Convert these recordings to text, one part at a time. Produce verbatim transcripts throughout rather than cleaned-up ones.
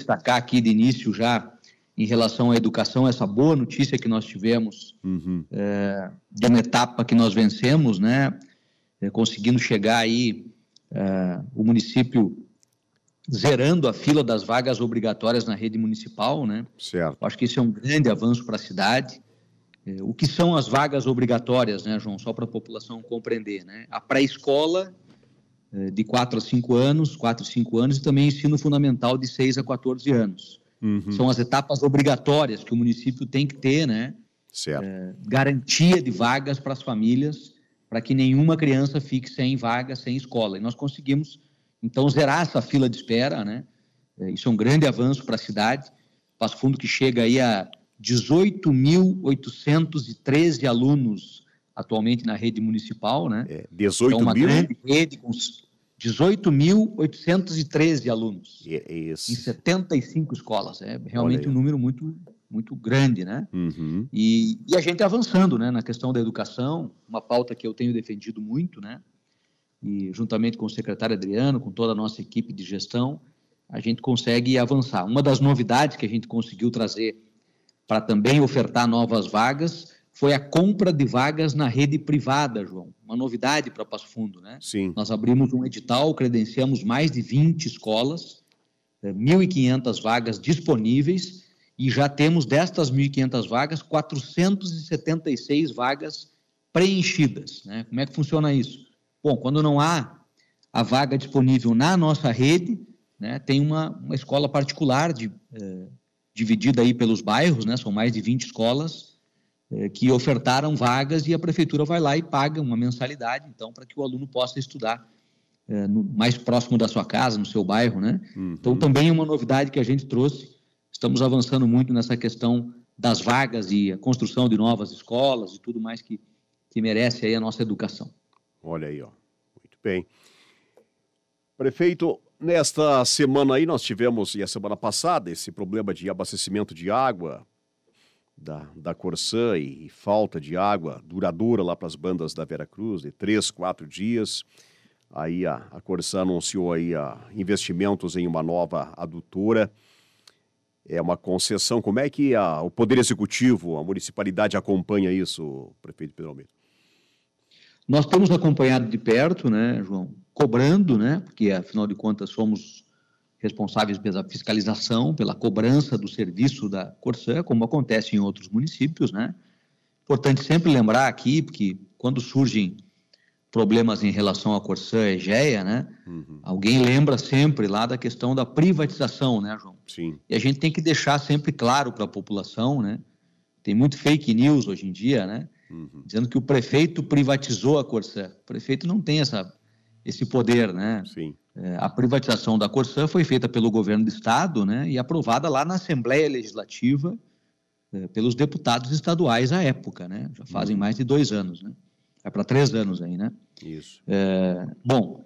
destacar aqui de início já, em relação à educação, essa boa notícia que nós tivemos uhum. é, de uma etapa que nós vencemos, né? É, conseguindo chegar aí, é, o município zerando a fila das vagas obrigatórias na rede municipal, né? Certo. Acho que isso é um grande avanço para a cidade. É, o que são as vagas obrigatórias, né, João? Só para a população compreender, né? A pré-escola é, de quatro a cinco anos, quatro a cinco anos, e também ensino fundamental de seis a quatorze anos. Uhum. São as etapas obrigatórias que o município tem que ter, né? Certo. É, garantia de vagas para as famílias, para que nenhuma criança fique sem vaga, sem escola. E nós conseguimos, então, zerar essa fila de espera, né? É, isso é um grande avanço para a cidade. Passo Fundo que chega aí a dezoito mil oitocentos e treze alunos atualmente na rede municipal, né? É, dezoito então, uma mil? grande rede com dezoito mil oitocentos e treze alunos é isso. em setenta e cinco escolas. É realmente um número muito, muito grande, né? Uhum. E, e a gente avançando, né, na questão da educação, uma pauta que eu tenho defendido muito, né? E juntamente com o secretário Adriano, com toda a nossa equipe de gestão, a gente consegue avançar. Uma das novidades que a gente conseguiu trazer para também ofertar novas vagas foi a compra de vagas na rede privada, João. Uma novidade para Passo Fundo, né? Sim. Nós abrimos um edital, credenciamos mais de vinte escolas, mil e quinhentas vagas disponíveis, e já temos destas mil e quinhentas vagas, quatrocentas e setenta e seis vagas preenchidas, né? Como é que funciona isso? Bom, quando não há a vaga disponível na nossa rede, né, tem uma, uma escola particular de, eh, dividida aí pelos bairros, né? São mais de vinte escolas, que ofertaram vagas e a prefeitura vai lá e paga uma mensalidade, então, para que o aluno possa estudar é, no, mais próximo da sua casa, no seu bairro, né? Uhum. Então, também é uma novidade que a gente trouxe. Estamos avançando muito nessa questão das vagas e a construção de novas escolas e tudo mais que, que merece aí a nossa educação. Olha aí, ó. Muito bem. Prefeito, nesta semana aí nós tivemos, e a semana passada, esse problema de abastecimento de água Da, da Corsã e, e falta de água duradoura lá para as bandas da Veracruz, de três, quatro dias. Aí a, a Corsã anunciou aí a, investimentos em uma nova adutora. É uma concessão. Como é que a, o Poder Executivo, a municipalidade acompanha isso, prefeito Pedro Almeida? Nós temos acompanhado de perto, né, João? Cobrando, né? Porque, afinal de contas, somos responsáveis pela fiscalização, pela cobrança do serviço da Corsã, como acontece em outros municípios, né? Importante sempre lembrar aqui, porque quando surgem problemas em relação à Corsã e Egea, né? Uhum. Alguém lembra sempre lá da questão da privatização, né, João? Sim. E a gente tem que deixar sempre claro para a população, né? Tem muito fake news hoje em dia, né? Uhum. Dizendo que o prefeito privatizou a Corsã. O prefeito não tem essa, esse poder, né? Sim. A privatização da Corsã foi feita pelo governo do estado, né, e aprovada lá na Assembleia Legislativa eh, pelos deputados estaduais à época, né? Já fazem mais de dois anos, né? É para três anos aí, né? Isso. É, bom,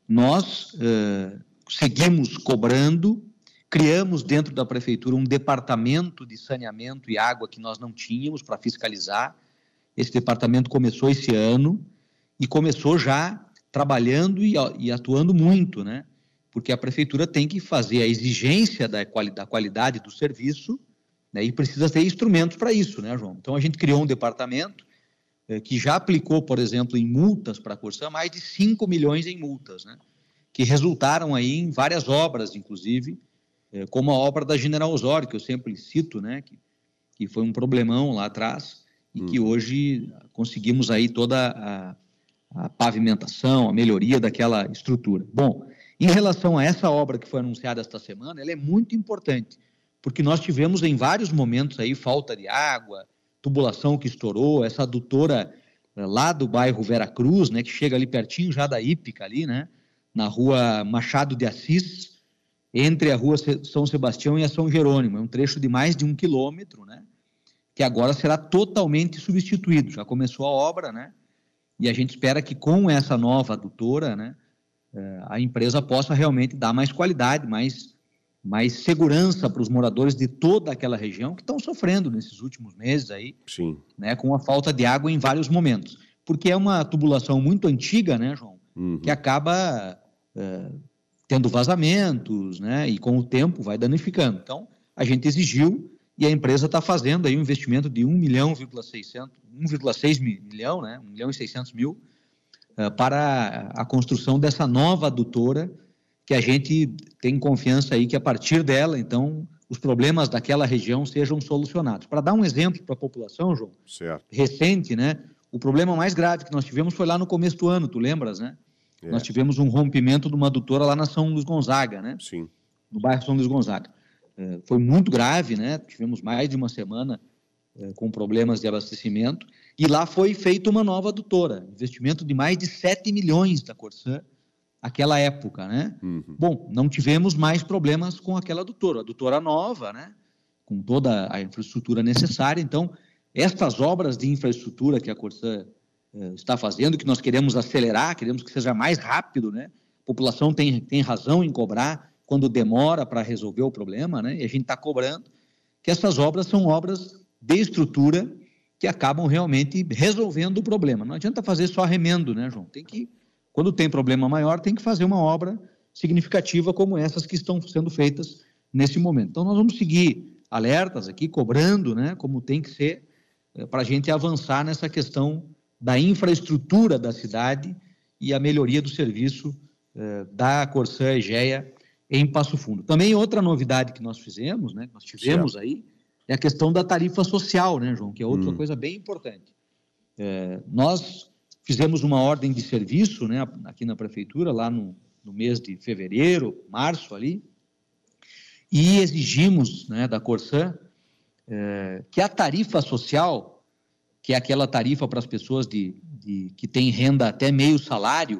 nós é, seguimos cobrando, criamos dentro da prefeitura um departamento de saneamento e água que nós não tínhamos para fiscalizar. Esse departamento começou esse ano e começou já trabalhando e, e atuando muito, né? Porque a prefeitura tem que fazer a exigência da, quali, da qualidade do serviço, né? E precisa ter instrumentos para isso, né, João? Então, a gente criou um departamento eh, que já aplicou, por exemplo, em multas para a Corsã, mais de cinco milhões em multas, né? Que resultaram aí em várias obras, inclusive, eh, como a obra da General Osório, que eu sempre cito, né? Que, que foi um problemão lá atrás e hum. que hoje conseguimos aí toda a a pavimentação, a melhoria daquela estrutura. Bom, em relação a essa obra que foi anunciada esta semana, ela é muito importante, porque nós tivemos em vários momentos aí falta de água, tubulação que estourou, essa adutora lá do bairro Veracruz, né, que chega ali pertinho já da Hípica ali, né, na rua Machado de Assis, entre a rua São Sebastião e a São Jerônimo, é um trecho de mais de um quilômetro, né, que agora será totalmente substituído, já começou a obra, né, e a gente espera que com essa nova adutora, né, a empresa possa realmente dar mais qualidade, mais, mais segurança para os moradores de toda aquela região que estão sofrendo nesses últimos meses aí, Sim. Né, com a falta de água em vários momentos. Porque é uma tubulação muito antiga, né, João, uhum. que acaba uh, tendo vazamentos, né? E com o tempo vai danificando. Então, a gente exigiu e a empresa está fazendo aí um investimento de um milhão, seiscentos, um vírgula seis milhão, né? um milhão e seiscentos mil, uh, para a construção dessa nova adutora, que a gente tem confiança aí que a partir dela, então, os problemas daquela região sejam solucionados. Para dar um exemplo para a população, João, certo. recente, né? O problema mais grave que nós tivemos foi lá no começo do ano, tu lembras, né? É. Nós tivemos um rompimento de uma adutora lá na São Luís Gonzaga, né? Sim. No bairro São Luís Gonzaga. É, foi muito grave, né? Tivemos mais de uma semana é, com problemas de abastecimento, e lá foi feita uma nova adutora, investimento de mais de sete milhões da Corsã, aquela época, né? Uhum. Bom, não tivemos mais problemas com aquela adutora, adutora nova, né? Com toda a infraestrutura necessária. Então, estas obras de infraestrutura que a Corsã eh, está fazendo, que nós queremos acelerar, queremos que seja mais rápido, né? A população tem, tem razão em cobrar quando demora para resolver o problema, né? E a gente está cobrando que essas obras são obras de estrutura que acabam realmente resolvendo o problema. Não adianta fazer só remendo, né, João? Tem que, quando tem problema maior, tem que fazer uma obra significativa como essas que estão sendo feitas nesse momento. Então, nós vamos seguir alertas aqui, cobrando, né, como tem que ser, para a gente avançar nessa questão da infraestrutura da cidade e a melhoria do serviço eh, da Corsã Egea em Passo Fundo. Também outra novidade que nós fizemos, né, que nós tivemos certo. aí, é a questão da tarifa social, né, João, que é outra hum. coisa bem importante. É, nós fizemos uma ordem de serviço, né, aqui na prefeitura, lá no, no mês de fevereiro, março ali, e exigimos, né, da Corsã é, que a tarifa social, que é aquela tarifa para as pessoas de, de, que têm renda até meio salário,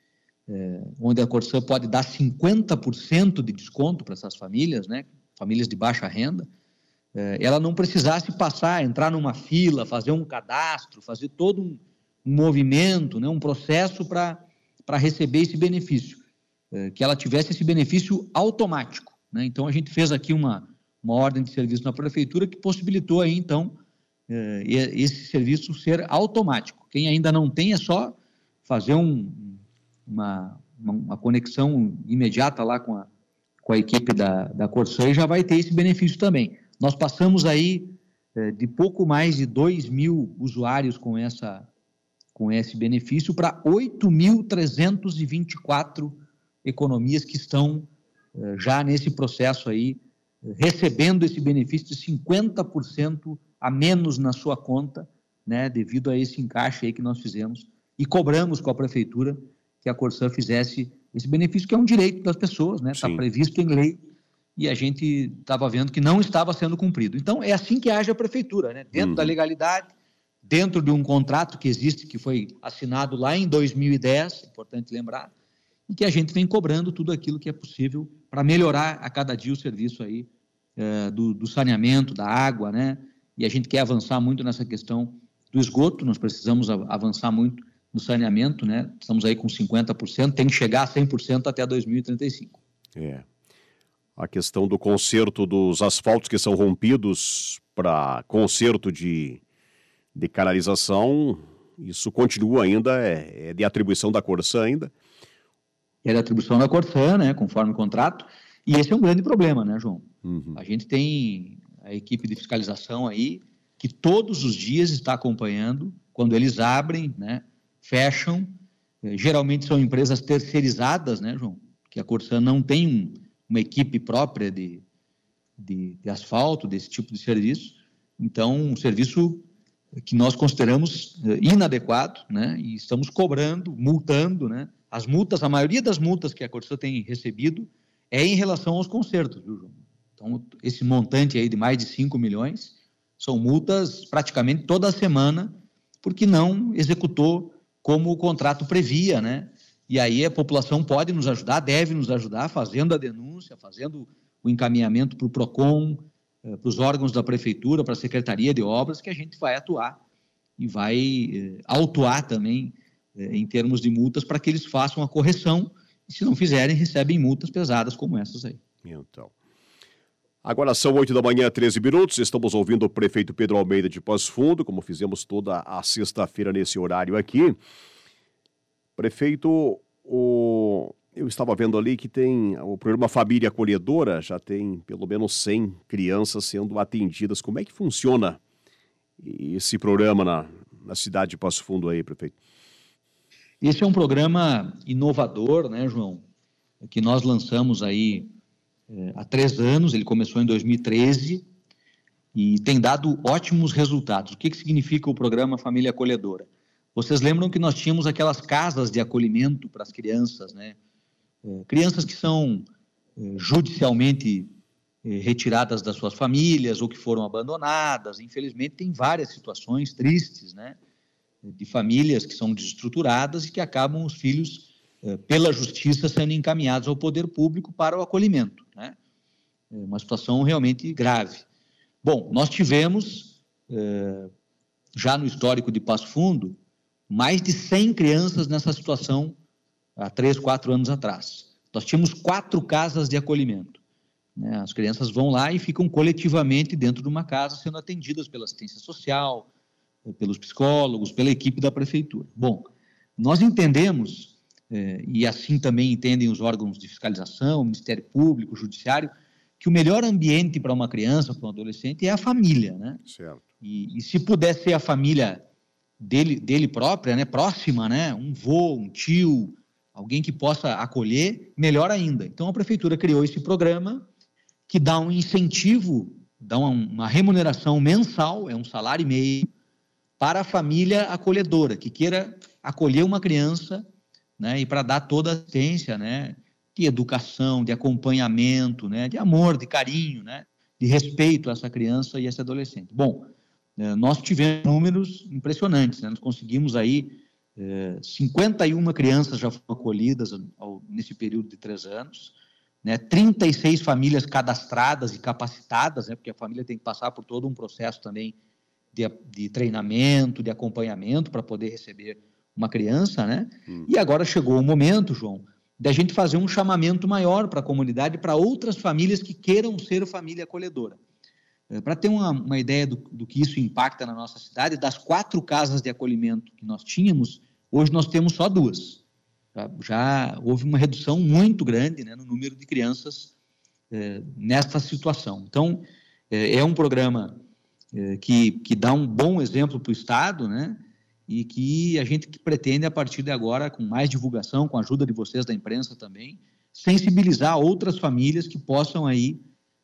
é, onde a Corsã pode dar cinquenta por cento de desconto para essas famílias, né, famílias de baixa renda, é, ela não precisasse passar, entrar numa fila, fazer um cadastro, fazer todo um, um movimento, né, um processo para para receber esse benefício, é, que ela tivesse esse benefício automático. Né? Então, a gente fez aqui uma, uma ordem de serviço na prefeitura que possibilitou aí, então, eh, esse serviço ser automático. Quem ainda não tem é só fazer um, uma, uma conexão imediata lá com a, com a equipe da, da Corsã e já vai ter esse benefício também. Nós passamos aí eh, de pouco mais de dois mil usuários com, essa, com esse benefício para oito mil trezentos e vinte e quatro economias que estão já nesse processo aí, recebendo esse benefício de cinquenta por cento a menos na sua conta, né, devido a esse encaixe aí que nós fizemos, e cobramos com a prefeitura que a Corsã fizesse esse benefício, que é um direito das pessoas, né, está previsto em lei, e a gente estava vendo que não estava sendo cumprido. Então, é assim que age a prefeitura, né, dentro uhum. da legalidade, dentro de um contrato que existe, que foi assinado lá em dois mil e dez, importante lembrar, e que a gente vem cobrando tudo aquilo que é possível para melhorar a cada dia o serviço aí é, do, do saneamento, da água, né? E a gente quer avançar muito nessa questão do esgoto, nós precisamos avançar muito no saneamento, né? Estamos aí com cinquenta por cento, tem que chegar a cem por cento até dois mil e trinta e cinco. É. A questão do conserto dos asfaltos que são rompidos para conserto de, de canalização, isso continua ainda, é, é de atribuição da Corsã ainda. É da atribuição da Corsã, né, conforme o contrato, e esse é um grande problema, né, João? Uhum. A gente tem a equipe de fiscalização aí, que todos os dias está acompanhando, quando eles abrem, né, fecham, eh, geralmente são empresas terceirizadas, né, João? Que a Corsã não tem um, uma equipe própria de, de, de asfalto, desse tipo de serviço, então um serviço que nós consideramos eh, inadequado, né, e estamos cobrando, multando, né. As multas, a maioria das multas que a Corsã tem recebido é em relação aos consertos, viu, João? Então, esse montante aí de mais de cinco milhões são multas praticamente toda semana, porque não executou como o contrato previa, né? E aí a população pode nos ajudar, deve nos ajudar, fazendo a denúncia, fazendo o encaminhamento para o PROCON, eh, para os órgãos da prefeitura, para a Secretaria de Obras, que a gente vai atuar e vai eh, autuar também em termos de multas, para que eles façam a correção, e se não fizerem, recebem multas pesadas como essas aí. Então, agora são oito da manhã, treze minutos, estamos ouvindo o prefeito Pedro Almeida de Passo Fundo, como fizemos toda a sexta-feira nesse horário aqui. Prefeito, o... Eu estava vendo ali que tem o programa Família Acolhedora, já tem pelo menos cem crianças sendo atendidas. Como é que funciona esse programa na, na cidade de Passo Fundo aí, prefeito? Esse é um programa inovador, né, João? Que nós lançamos aí é, há três anos, ele começou em dois mil e treze e tem dado ótimos resultados. O que, que significa o programa Família Acolhedora? Vocês lembram que nós tínhamos aquelas casas de acolhimento para as crianças, né? É, crianças que são é, judicialmente é, retiradas das suas famílias ou que foram abandonadas. Infelizmente, tem várias situações tristes, né? De famílias que são desestruturadas e que acabam os filhos, é, pela justiça, sendo encaminhados ao poder público para o acolhimento, né? É uma situação realmente grave. Bom, nós tivemos, é, já no histórico de Passo Fundo, mais de cem crianças nessa situação há três, quatro anos atrás. Nós tínhamos quatro casas de acolhimento, né? As crianças vão lá e ficam coletivamente dentro de uma casa sendo atendidas pela assistência social, pelos psicólogos, pela equipe da prefeitura. Bom, nós entendemos, eh, e assim também entendem os órgãos de fiscalização, o Ministério Público, o Judiciário, que o melhor ambiente para uma criança, para um adolescente, é a família, né? Certo. E, e se puder ser a família dele, dele própria, né, próxima, né, um vô, um tio, alguém que possa acolher, melhor ainda. Então, a prefeitura criou esse programa que dá um incentivo, dá uma, uma remuneração mensal, é um salário e meio, para a família acolhedora, que queira acolher uma criança, né, e para dar toda a assistência, né, de educação, de acompanhamento, né, de amor, de carinho, né, de respeito a essa criança e esse adolescente. Bom, nós tivemos números impressionantes, né? Nós conseguimos aí eh, cinquenta e uma crianças já foram acolhidas ao, nesse período de três anos, né? trinta e seis famílias cadastradas e capacitadas, né? Porque a família tem que passar por todo um processo também de, de treinamento, de acompanhamento para poder receber uma criança, né? Hum. E agora chegou o momento, João, da gente fazer um chamamento maior para a comunidade, para outras famílias que queiram ser família acolhedora. Para ter uma, uma ideia do, do que isso impacta na nossa cidade, das quatro casas de acolhimento que nós tínhamos, hoje nós temos só duas. Já, já houve uma redução muito grande, né, no número de crianças é, nesta situação. Então, é, é um programa é, que, que dá um bom exemplo para o Estado, né, e que a gente pretende, a partir de agora, com mais divulgação, com a ajuda de vocês da imprensa também, sensibilizar outras famílias que possam aí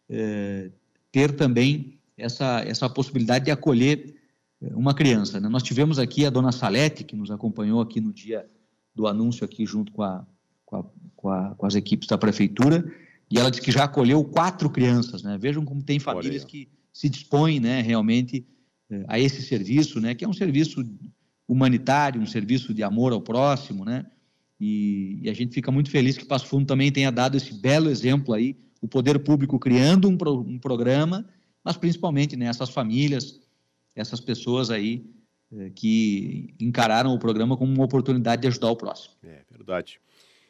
é, ter também essa, essa possibilidade de acolher uma criança, né? Nós tivemos aqui a dona Salete, que nos acompanhou aqui no dia do anúncio, aqui junto com, a, com, a, com, a, com as equipes da prefeitura, e ela disse que já acolheu quatro crianças, né? Vejam como tem famílias que se dispõem, né, realmente a esse serviço, né, que é um serviço humanitário, um serviço de amor ao próximo, né? E, e a gente fica muito feliz que Passo Fundo também tenha dado esse belo exemplo aí, o poder público criando um, pro, um programa, mas principalmente, né, essas famílias, essas pessoas aí eh, que encararam o programa como uma oportunidade de ajudar o próximo. É verdade.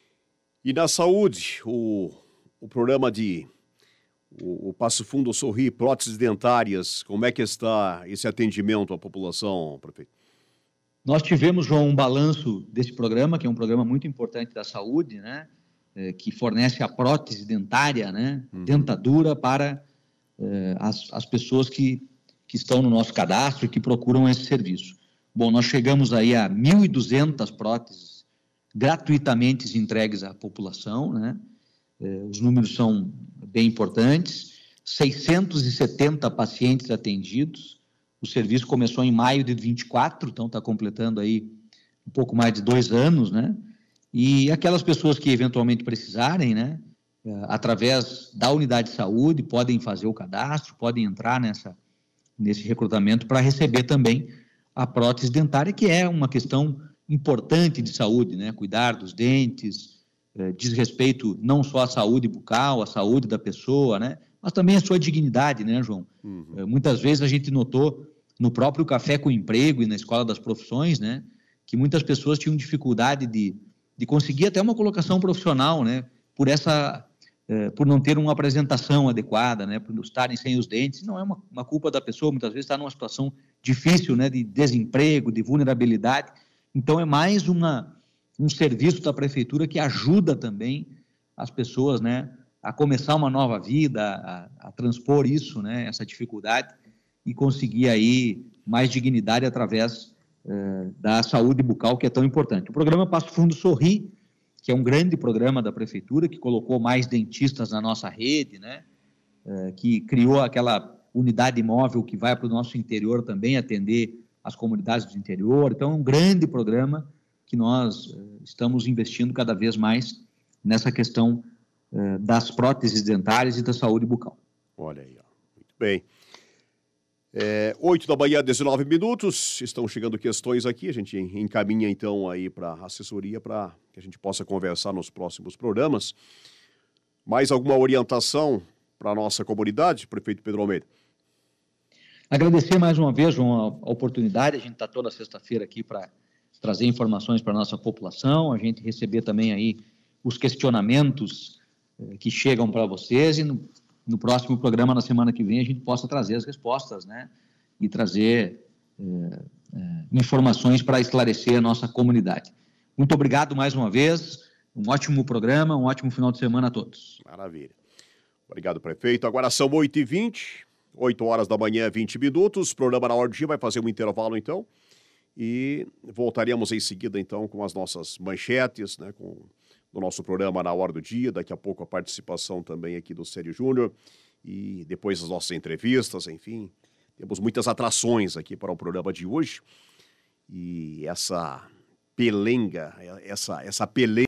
E na saúde, o, o programa de o, o Passo Fundo Sorri, próteses dentárias, como é que está esse atendimento à população, prefeito? Nós tivemos, João, um balanço desse programa, que é um programa muito importante da saúde, né? Que fornece a prótese dentária, né, uhum. dentadura para eh, as, as pessoas que, que estão no nosso cadastro e que procuram esse serviço. Bom, nós chegamos aí a mil e duzentas próteses gratuitamente entregues à população, né? Eh, os números são bem importantes, seiscentos e setenta pacientes atendidos. O serviço começou em maio de vinte e quatro, então está completando aí um pouco mais de dois anos, né? E aquelas pessoas que eventualmente precisarem, né, através da unidade de saúde, podem fazer o cadastro, podem entrar nessa, nesse recrutamento para receber também a prótese dentária, que é uma questão importante de saúde, né, cuidar dos dentes, eh, diz respeito não só à saúde bucal, à saúde da pessoa, né, mas também à sua dignidade, né, João? Uhum. Eh, muitas vezes a gente notou no próprio Café com Emprego e na Escola das Profissões, né, que muitas pessoas tinham dificuldade de de conseguir até uma colocação profissional, né, por essa, eh, por não ter uma apresentação adequada, né, por estarem sem os dentes. Não é uma, uma culpa da pessoa, muitas vezes está numa situação difícil, né, de desemprego, de vulnerabilidade. Então é mais uma, um serviço da prefeitura que ajuda também as pessoas, né, a começar uma nova vida, a, a transpor isso, né, essa dificuldade e conseguir aí mais dignidade através eh, da saúde bucal, que é tão importante. O programa Passo Fundo Sorri, que é um grande programa da prefeitura, que colocou mais dentistas na nossa rede, né, eh, que criou aquela unidade móvel que vai para o nosso interior também atender as comunidades do interior. Então, é um grande programa que nós eh, estamos investindo cada vez mais nessa questão eh, das próteses dentárias e da saúde bucal. Olha aí, ó. Muito bem. É, oito da manhã, dezenove minutos, estão chegando questões aqui, a gente encaminha então aí para a assessoria para que a gente possa conversar nos próximos programas. Mais alguma orientação para a nossa comunidade, prefeito Pedro Almeida? Agradecer mais uma vez, João, a oportunidade. A gente está toda sexta-feira aqui para trazer informações para a nossa população, a gente receber também aí os questionamentos eh, que chegam para vocês e no, no próximo programa, na semana que vem, a gente possa trazer as respostas, né? E trazer eh, eh, informações para esclarecer a nossa comunidade. Muito obrigado mais uma vez, um ótimo programa, um ótimo final de semana a todos. Maravilha. Obrigado, prefeito. Agora são oito e vinte, oito horas da manhã, vinte minutos. O programa Na Hora do Dia vai fazer um intervalo, então. E voltaremos em seguida, então, com as nossas manchetes, né, com o nosso programa Na Hora do Dia. Daqui a pouco a participação também aqui do Célio Júnior. E depois as nossas entrevistas, enfim. Temos muitas atrações aqui para o programa de hoje. E essa pelenga, essa, essa peleja